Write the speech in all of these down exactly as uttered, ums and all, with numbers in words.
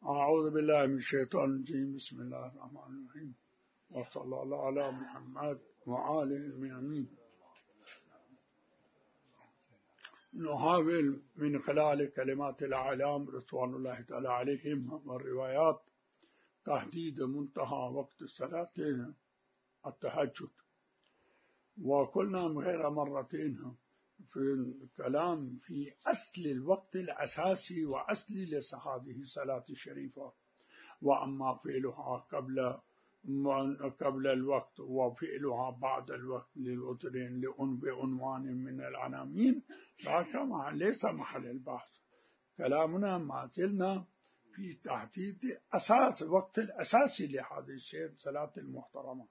أعوذ بالله من الشيطان الرجيم. بسم الله الرحمن الرحيم، وصلى الله على محمد وآله المؤمنين. نحاول من خلال كلمات الأعلام رضوان الله تعالى عليهم والروايات تحديد منتهى وقت الصلاة التهجد، وقلنا غير مرتين في الكلام في أصل الوقت الأساسي وأصل لهذه الصلاة الشريفة، وأما فعلها قبل قبل الوقت وفعلها بعد الوقت للعذرين بعنوان من العناوين ذاك ليس محل البحث. كلامنا ما زلنا في تحديد أساس الوقت الأساسي لهذه الصلاة المحترمة،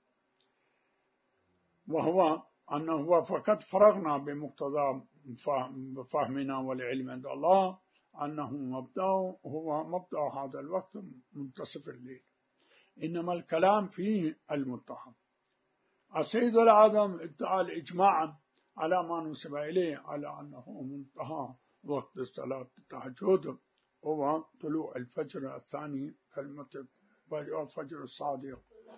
وهو أنه فقط فرغنا بمقتضى فهمنا والعلم عند الله أنه مبدأ هو مبدأ هذا الوقت منتصف الليل، إنما الكلام فيه المنتهى. السيد الأعظم ادعى الإجماع على ما نسب إليه على أنه منتهى وقت صلاة التهجد هو طلوع الفجر الثاني، كلمة الفجر الصادق.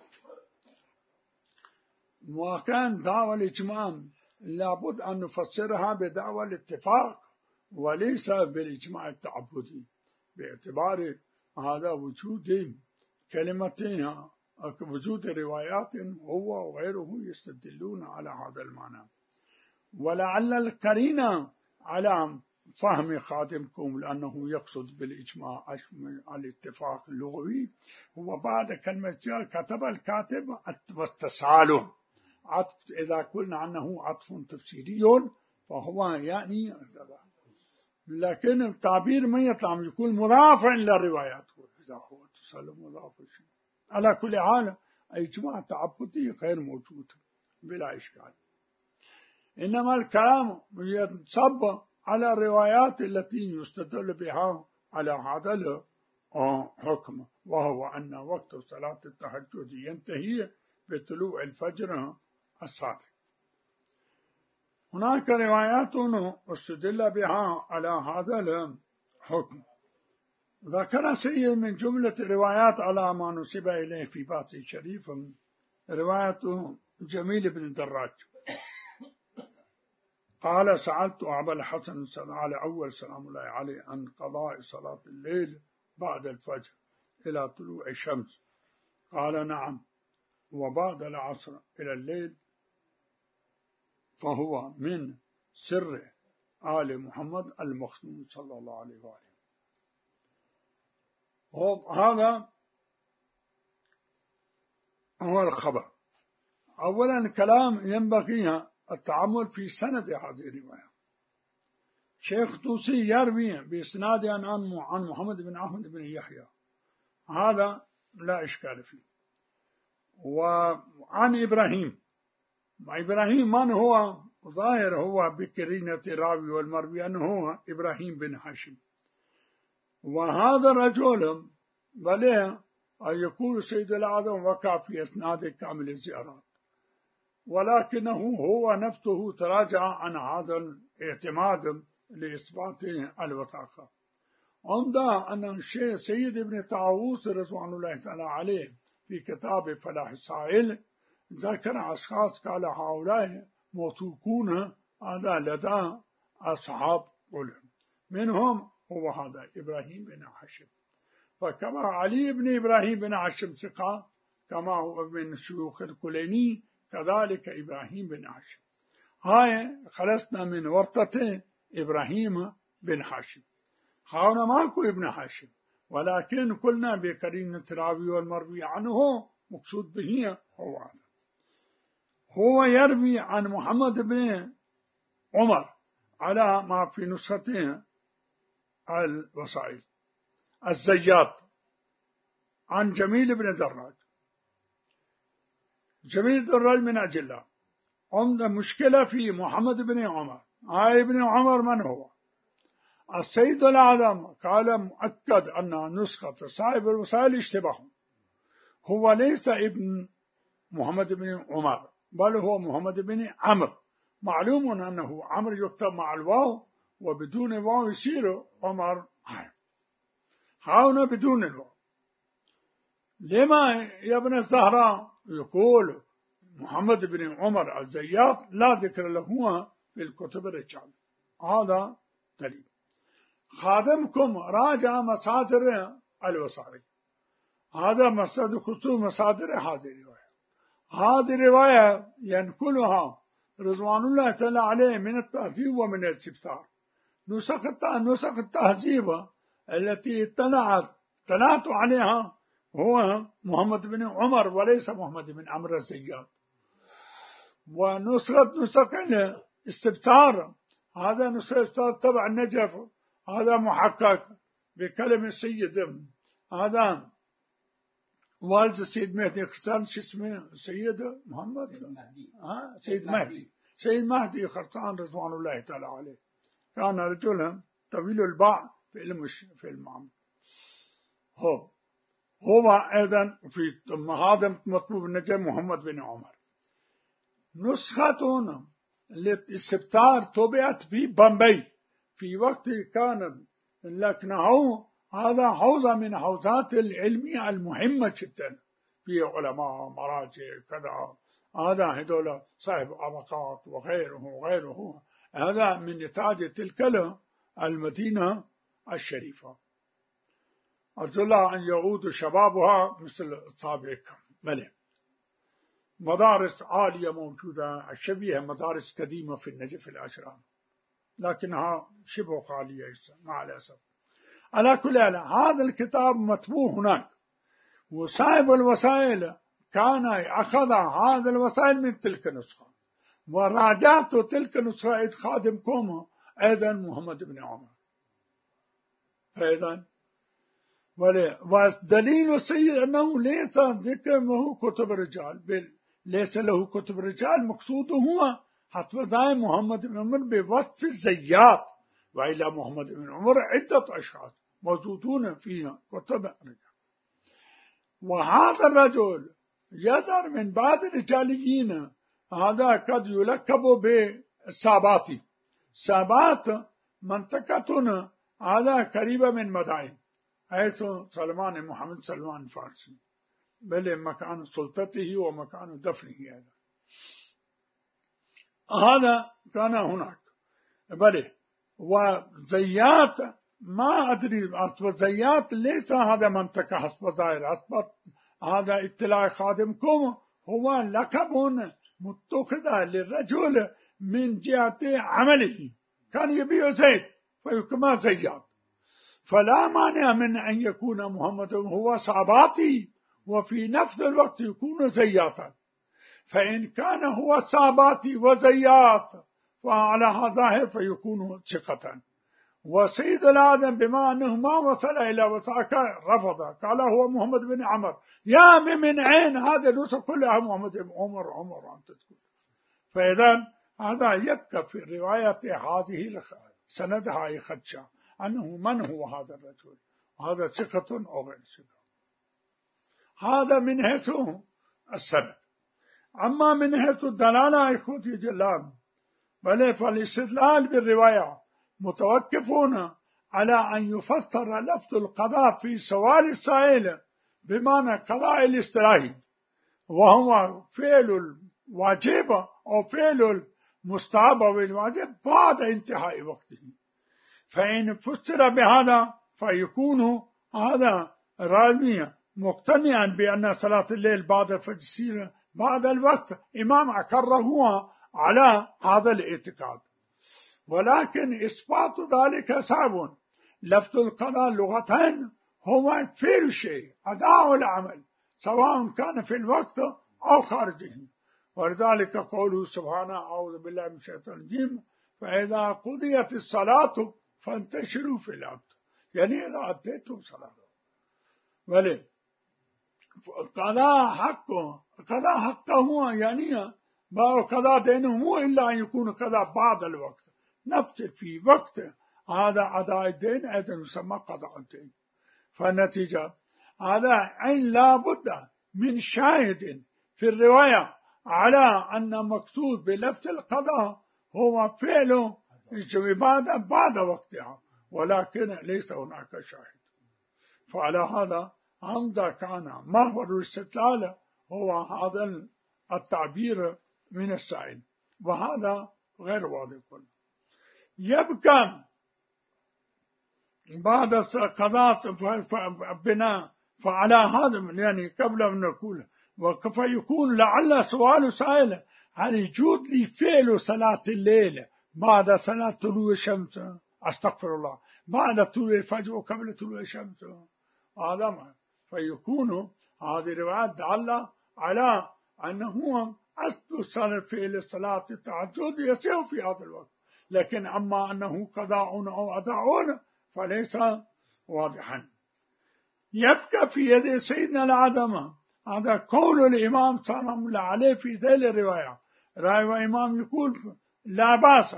وكان دعوى الإجماع لابد أن نفسرها بدعوى الاتفاق وليس بالإجماع التعبدي، باعتبار هذا وجود كلمتين وجود روايات هو وغيره يستدلون على هذا المعنى. ولعل القرينة على فهم خادمكم لأنه يقصد بالإجماع الاتفاق اللغوي هو بعد كلمة كتب الكاتب والتسالم عطف، إذا قلنا عنه عطف تفسيري فهو يعني كذا، لكن التعبير ما يطلع يكون مضافا إلى الروايات إذا هو تسالم مضاف شيء. على كل حال إجماع تعبدي غير موجود بلا إشكال، إنما الكلام ينصب على الروايات التي يستدل بها على هذا الحكم، وهو أن وقت صلاة التهجد ينتهي بطلوع الفجر الصادق. هناك روايات استدل بها على هذا الحكم، ذكر سيد من جملة روايات على ما نسب إليه في باس الشريف رواية جميل بن دراج قال: سألت أبا الحسن على أول سلام الله عليه عن قضاء صلاة الليل بعد الفجر إلى طلوع الشمس، قال: نعم، وبعد العصر إلى الليل، فهو من سر آل محمد المخصوص صلى الله عليه وآله. هذا هو الخبر. أولا كلام ينبغي التعامل في سند هذه الرواية. شيخ طوسي يروي بإسناد عن محمد بن أحمد بن يحيى، هذا لا إشكال فيه. وعن إبراهيم، إبراهيم من هو؟ ظاهر هو بكرينة راوي والمروي أنه هو إبراهيم بن هاشم، وهذا الرجل بله أن يكون سيد الأعظم وقع في إسناد كامل الزيارات، ولكنه هو نفسه تراجع عن هذا الاعتماد لإثبات الوثاقة. عمده أن الشيخ سيد ابن طاووس رضوان الله تعالى عليه في كتاب فلاح السائل ذكر أشخاص قال هؤلاء موثوقون هذا لدى أصحاب علم، منهم هو هذا إبراهيم بن هاشم. فكما علي بن إبراهيم بن هاشم ثقة كما هو من شيوخ الكليني، كذلك إبراهيم بن هاشم. هاي خلصنا من ورطة إبراهيم بن هاشم. هنا ماكو ابن هاشم، ولكن قلنا بقرينة راوي والمروي عنه مقصود به هو هذا. هو يروي عن محمد بن عمر على ما في نسخته الوسائل الزيات عن جميل بن دراج. جميل دراج من أجله عمده مشكلة في محمد بن عمر. هاي ابن عمر من هو؟ السيد الأعظم قال مؤكد أن نسخة صاحب الوسائل اشتباه، هو ليس ابن محمد بن عمر بل هو محمد بن عمرو. معلوم أنه عمرو يكتب مع الواو وبدون واو يصير عمر. هاهنا بدون الواو. لما يا ابن الزهراء يقول محمد بن عمر الزيات لا ذكر له في الكتب الرجال، هذا دليل. خادمكم راجع مصادر الوصاري، هذا مصدر خصوص مصادر هذه الرواية. هذه الرواية ينقلها رضوان الله تعالى عليه من التهذيب ومن الاستفسار. نسخ نسخ التهذيب التي اطلعت اطلعت عليها هو محمد بن عمر وليس محمد بن عمرو الزيات. ونسخة نسخ الاستفسار هذا نسخة الاستفسار تبع النجف، هذا محقق بكلمة سيد، هذا والد السيد مهدي خرطان، شو اسمه سيد محمد سيد مهدي، ها سيد مهدي سيد مهدي خرطان رضوان الله تعالى عليه. كان رجلا طويل الباع في علم في المعمل. هو هو أيضا في هذا مطلوب النجم محمد بن عمر. نسختون الاستفسار طبعت في بمبي في وقت كان لكنه هذا حوزة من حوزات العلمية المهمة جدا، في علماء مراجع كذا، هذا هذول صاحب أبقات وغيره وغيره، هذا من نتاج تلك المدينة الشريفة. أرجو الله أن يعود شبابها مثل سابقكم. بلى مدارس عالية موجودة الشبيهة مدارس قديمة في النجف الأشرام، لكنها شبه خالية مع الأسف. على كل حال هذا الكتاب مطبوع هناك، وصاحب الوسائل كان أخذ هذا الوسائل من تلك النسخة، وراجعت تلك النسخة إذ خادمكم أيضا محمد بن عمر. فإذا والدليل السيد أنه ليس ذكر له كتب الرجال، بل ليس له كتب الرجال مقصوده هو حسب دائم محمد بن عمر بوصف الزيات، وإلى محمد بن عمر عدة أشخاص موجودون في كتب الرجال. وهذا الرجل يظهر من بعض الرجاليين هذا قد يلقب بالساباتي. سابات منطقة هذا قريبة من مدائن، حيث سلمان محمد سلمان الفارسي، بل مكان سلطته ومكان دفنه هذا هذا كان هناك. بل وزيات ما أدري أصبت زيات ليس هذا منطقة حسب ظاهر، أصبت هذا اطلاع خادمكم هو لقب متخذ للرجل من جهة عمله، كان يبيع زيت فيكما زيات، فلا مانع من أن يكون محمد هو صاباتي وفي نفس الوقت يكون زياتا. فإن كان هو صاباتي وزيات فعلى هذا فيكون ثقة. وسيد الآدم بما أنه ما وصل إلى وثاق رفض، قال هو محمد بن عمر. يا من عين هذا نسخ كلها محمد بن عمر عمر أنت تقول. فإذا هذا يبقى في رواية هذه سندها خدشة أنه من هو هذا الرجل، هذا ثقة أو غير ثقة. هذا من حيث السند. أما من حيث الدلالة إخوتي جلال، بل فالاستدلال بالرواية متوقفون على أن يفسر لفظ القضاء في سؤال السائل بمعنى قضاء الاستراحي، وهو فعل الواجب أو فعل المستحب أو الواجب بعد انتهاء وقته. فإن فسر بهذا فيكون هذا راوي مقتنعا بأن صلاة الليل بعد فجر بعد الوقت إمام أقره على هذا الاعتقاد. ولكن إثبات ذلك صعب. لفظ القضاء لغتين هو فعل شيء، أداء العمل، سواء كان في الوقت أو خارجه. ولذلك قوله سبحانه أعوذ بالله من الشيطان الرجيم فإذا قضيت الصلاة فانتشروا في الأرض، يعني إذا أديتم صلاة. ولي قضاء حقه قضاء حقه هو يعني قضاء دينه مو إلا أن يكون قضاء بعد الوقت نفس في وقت هذا أداء الدين أيضا يسمى قضاء الدين. فالنتيجة هذا أين لا بد من شاهد في الرواية على أن مقصود بلفظ القضاء هو فعله بعد بعد وقتها، ولكن ليس هناك شاهد. فعلى هذا عمدا كان محور الاستدلال هو هذا التعبير من السائل، وهذا غير واضح. يبقى بعد قضاء بناء فعلى هذا، يعني قبل أن نقول وكيف يكون لعل سؤال سائل هل يجوز لي فعل صلاة الليل بعد صلاة طلوع الشمس، أستغفر الله، بعد طلوع الفجر وقبل طلوع الشمس، هذا ما فيكون هذه الروايات دالة على أنه أصل صلاة فعل صلاة التهجد يصير في هذا الوقت، لكن أما أنه قضاء أو أداء فليس واضحا. يبقى في يد سيدنا العدم هذا قول الإمام سلام الله عليه في ذيل الرواية. رواية الإمام يقول لا بأس،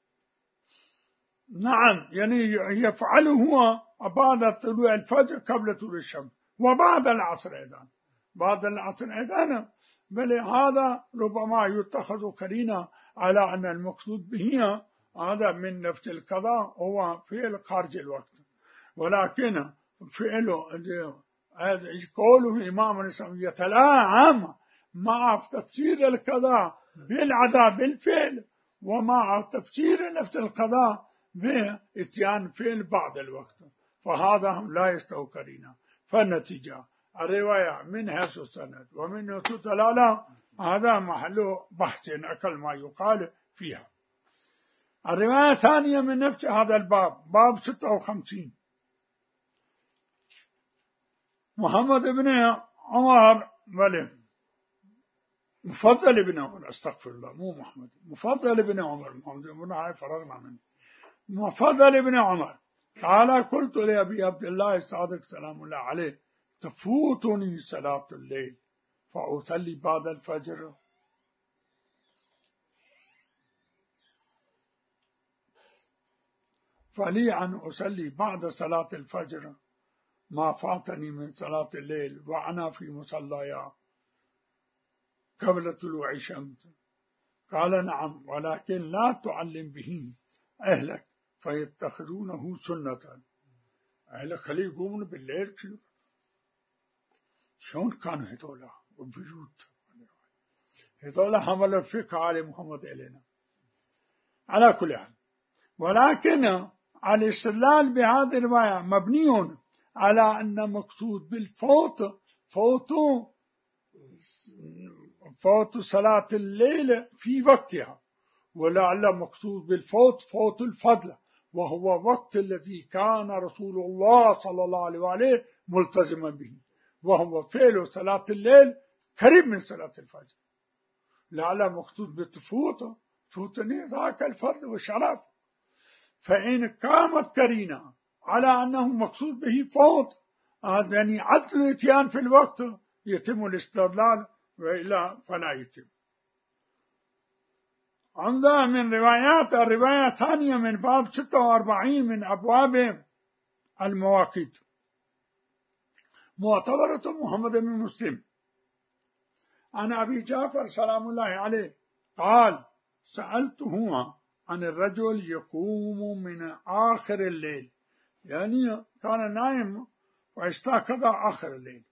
نعم، يعني يفعله هو بعد طلوع الفجر قبل طلوع الشمس وبعد العصر أيضا، بعد العصر أيضا، بل هذا ربما يتخذ قرينة على أن المقصود به هذا من نفس القضاء هو فعل خارج الوقت، ولكن فعله قوله إمام الإسلام يتلاعب مع تفسير القضاء بالعذاب بالفعل ومع تفسير نفس القضاء بإتيان فعل بعد الوقت، فهذا لا يستوي قرينة. فالنتيجة الرواية من حيث السند ومن حيث الدلالة هذا محل بحث أقل ما يقال فيها. الرواية الثانية من نفس هذا الباب، باب ستة وخمسين، محمد بن عمر بل مفضل بن عمر، استغفر الله، مو محمد، مفضل بن عمر، محمد بن عمر فرغنا منه، مفضل بن عمر قال قلت لأبي عبد الله الصادق سلام الله عليه تفوتني صلاة الليل فأصلي بعد الفجر، فلي أن أصلي بعد صلاة الفجر ما فاتني من صلاة الليل وأنا في مصلايا قبل طلوع الشمس. قال نعم، ولكن لا تعلم به أهلك فيتخذونه سنة. أهلك خلي يقومون بالليل شلون كانوا هذولا وبيوت هذولا حمل الفقه على محمد إلينا على كل حال. ولكن الاستدلال بهذه الرواية مبني على أن مقصود بالفوت فوت فوت صلاة الليل في وقتها، ولعل مقصود بالفوت فوت الفضل، وهو وقت الذي كان رسول الله صلى الله عليه وآله ملتزما به، وهو فعل صلاة الليل قريب من صلاة الفجر. لعل مقصود بالفوت فوتني ذاك الفضل والشرف. فإن قامت قرينة على أنه مقصود به فوت يعني عدل الاتيان في الوقت يتم الاستدلال، وإلا فلا يتم. عندها من روايات الرواية الثانية من باب ستة وأربعين من أبواب المواقيت معتبرة محمد بن مسلم عن أبي جعفر سلام الله عليه قال سألته عن الرجل يقوم من آخر الليل، يعني كان نائم واستيقظ آخر الليل،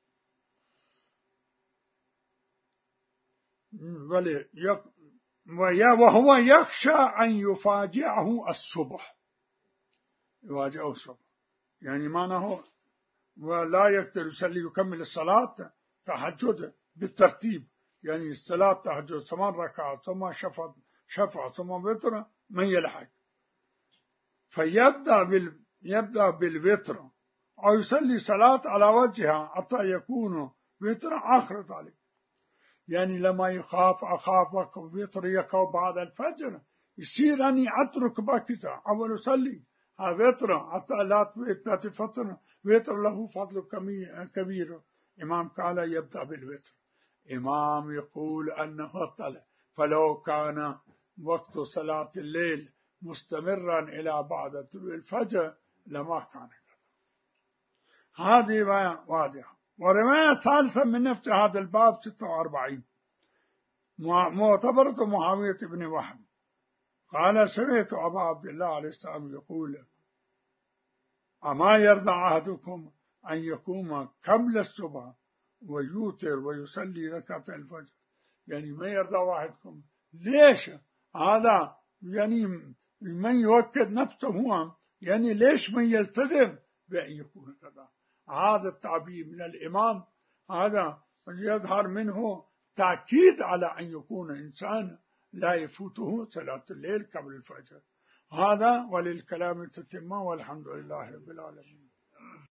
وهو يخشى أن يفاجئه الصبح، يفاجئه الصبح يعني معناه ولا يقدر يصلي يكمل الصلاة تهجد بالترتيب، يعني الصلاة تهجد ثمان ركعات ثم شفع شفع ثم وتر من يلحق، فيبدأ بال يبدأ بالوتر أو يصلي صلاة على وجهها حتى يكون وتر آخر ذلك، يعني لما يخاف أخاف وتر يقع بعد الفجر يصير أني أترك بكذا أول يصلي وتر حتى لا تفتر وتر له فضل كبير. إمام قال يبدأ بالوتر، إمام يقول أنه طلع، فلو كان وقت صلاة الليل مستمرا إلى بعد طلوع الفجر لما كان هذه واضحة. ورواية ثالثة من نفس هذا الباب ستة وأربعين معتبرة معاوية بن وهب قال سمعت أبا عبد الله عليه السلام يقول أما يرضى أحدكم أن يقوم قبل الصبح ويوتر ويصلي ركعة الفجر، يعني ما يرضى واحدكم. ليش هذا؟ يعني من يوكد نفسه هو، يعني ليش من يلتزم بأن يكون كذا؟ هذا التعبير من الإمام هذا يظهر منه تأكيد على أن يكون إنسان لا يفوته صلاة الليل قبل الفجر. هذا وللكلام تتمة، والحمد لله رب العالمين.